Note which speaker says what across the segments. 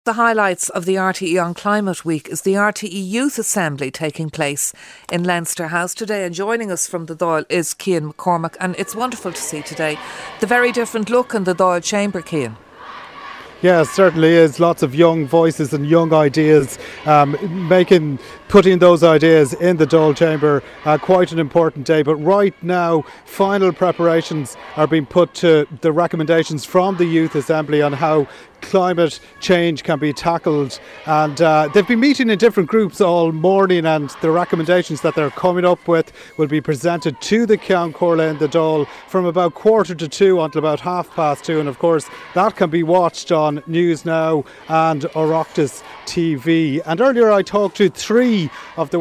Speaker 1: The highlights of the RTE on Climate Week is the RTE Youth Assembly taking place in Leinster House today, and joining us from the Dáil is Cian McCormack, and it's wonderful to see today the very different look in the Dáil chamber, Cian.
Speaker 2: Yeah, it certainly is. Lots of young voices and young ideas, putting those ideas in the Dáil chamber. Quite an important day. But right now, final preparations are being put to the recommendations from the Youth Assembly on how climate change can be tackled, and they've been meeting in different groups all morning, and the recommendations that they're coming up with will be presented to the Ceann Comhairle in the Dáil from about 1:45 until about 2:30, and of course that can be watched on News Now and Oireachtas TV. And earlier I talked to 3 of the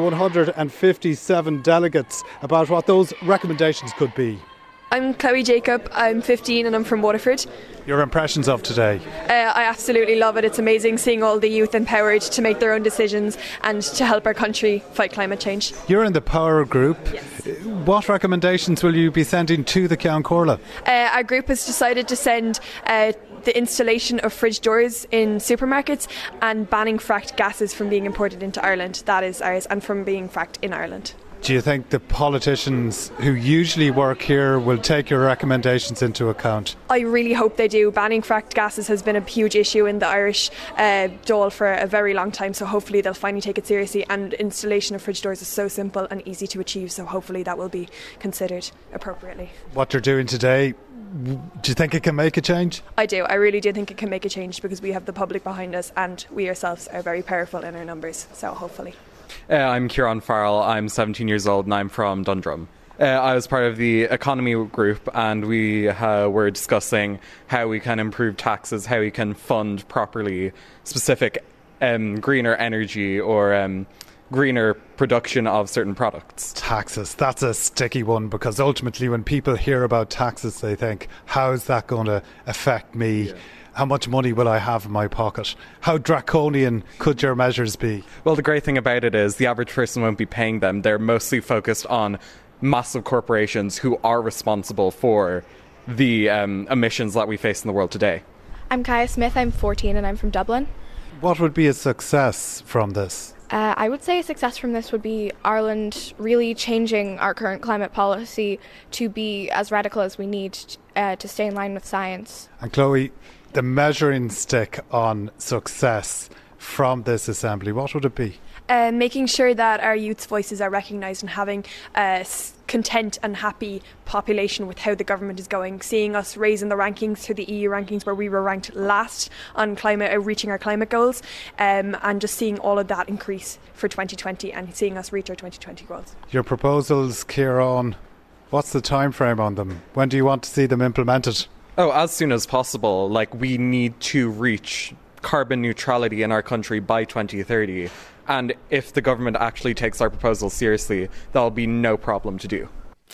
Speaker 2: 157 delegates about what those recommendations could be.
Speaker 3: I'm Chloe Jacob, I'm 15 and I'm from Waterford.
Speaker 2: Your impressions of today?
Speaker 3: I absolutely love it. It's amazing seeing all the youth empowered to make their own decisions and to help our country fight climate change.
Speaker 2: You're in the Power Group.
Speaker 3: Yes.
Speaker 2: What recommendations will you be sending to the Ceann Comhairle?
Speaker 3: Our group has decided to send the installation of fridge doors in supermarkets and banning fracked gases from being imported into Ireland. That is ours, and from being fracked in Ireland.
Speaker 2: Do you think the politicians who usually work here will take your recommendations into account?
Speaker 3: I really hope they do. Banning fracked gases has been a huge issue in the Irish Dáil for a very long time, so hopefully they'll finally take it seriously. And installation of fridge doors is so simple and easy to achieve, so hopefully that will be considered appropriately.
Speaker 2: What you're doing today, do you think it can make a change?
Speaker 3: I do. I really do think it can make a change, because we have the public behind us and we ourselves are very powerful in our numbers, so hopefully.
Speaker 4: I'm Kieran Farrell, I'm 17 years old and I'm from Dundrum. I was part of the economy group, and we were discussing how we can improve taxes, how we can fund properly specific greener energy or greener production of certain products.
Speaker 2: Taxes, that's a sticky one, because ultimately when people hear about taxes they think, how's that going to affect me? Yeah. How much money will I have in my pocket? How draconian could your measures be?
Speaker 4: Well, the great thing about it is the average person won't be paying them. They're mostly focused on massive corporations who are responsible for the emissions that we face in the world today.
Speaker 5: I'm Kaya Smith, I'm 14 and I'm from Dublin.
Speaker 2: What would be a success from this?
Speaker 5: I would say a success from this would be Ireland really changing our current climate policy to be as radical as we need to stay in line with science.
Speaker 2: And Chloe, the measuring stick on success from this assembly, what would it be?
Speaker 3: Making sure that our youth's voices are recognised and having a content and happy population with how the government is going. Seeing us raising the rankings through the EU rankings, where we were ranked last on climate, reaching our climate goals, and just seeing all of that increase for 2020 and seeing us reach our 2020 goals.
Speaker 2: Your proposals, Kieran, what's the time frame on them? When do you want to see them implemented?
Speaker 4: Oh, as soon as possible. We need to reach carbon neutrality in our country by 2030. And if the government actually takes our proposals seriously, that'll be no problem to do.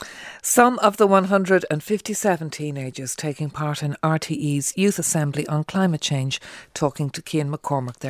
Speaker 1: Some of the 157 teenagers taking part in RTE's Youth Assembly on Climate Change, talking to Cian McCormack there.